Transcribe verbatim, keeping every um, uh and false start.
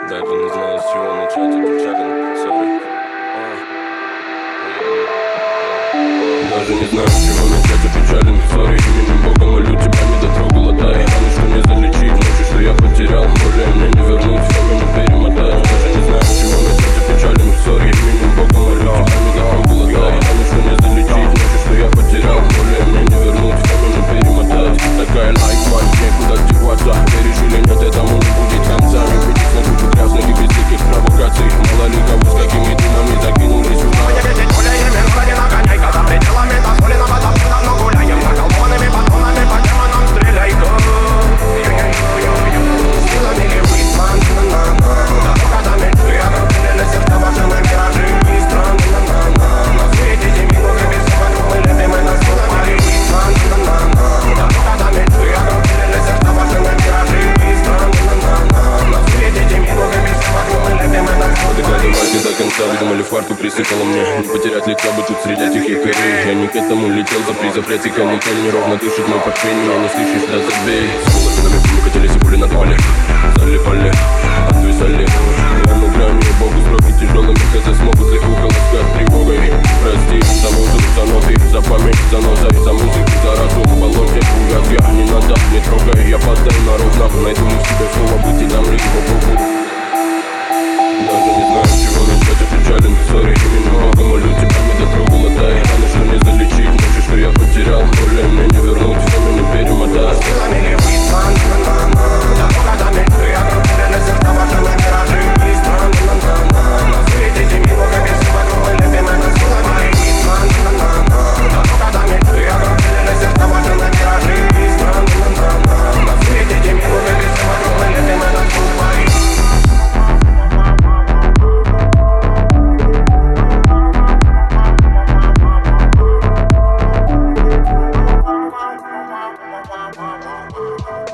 Даже не знаю, с чего начать, это печален, сори. Даже не знаю, с чего начать, это печален, сори. Именем Бога молю, тебя не дотрогала, да. Раны, что не залечить, ночи, что я потерял, более мне не вернуть, время не перемотать. Даже не знаю, с чего начать, это печален, сори. Именем Бога молю, тебя не дотрогала, да. Раны, что не залечить, ночи, что я потерял, более мне не вернуть, время не перемотать. Такая лайк, мать, некуда деваться. Веришь или нет, этому не будет конца. Не видеть на кучу грязных и безликих провокаций. Мало ли кого с какими думами закинули сюда. До конца выдумали фарту, присыпало мне. Не потерять лица бы тут среди этих якорей. Я не к этому летел, за приз, запрете канитель. Неровно дышит мой портфель, меня не слышишь, да забей. С волосинами пули катились и пули надавали. Залипали, отвисали. Я на грани, Богу сроки тяжелыми. Хз смогут ли ухолоскать тревогой. Прости за музыку, за ноты, за память, за нозой, за музыку, за разум. В болоте уят я, не надо, не трогай. Я постоянно ровно найду в себе слово быть и дам лишь по Богу. Даже не знаю, с чего начать, я печален, сори. Именем Бога молю, тебя не дотрогала, да. И раны, что не залечить, ночи, что я потерял, более мне не вернуть, время не перемотать. Wow, wow, wow, wow.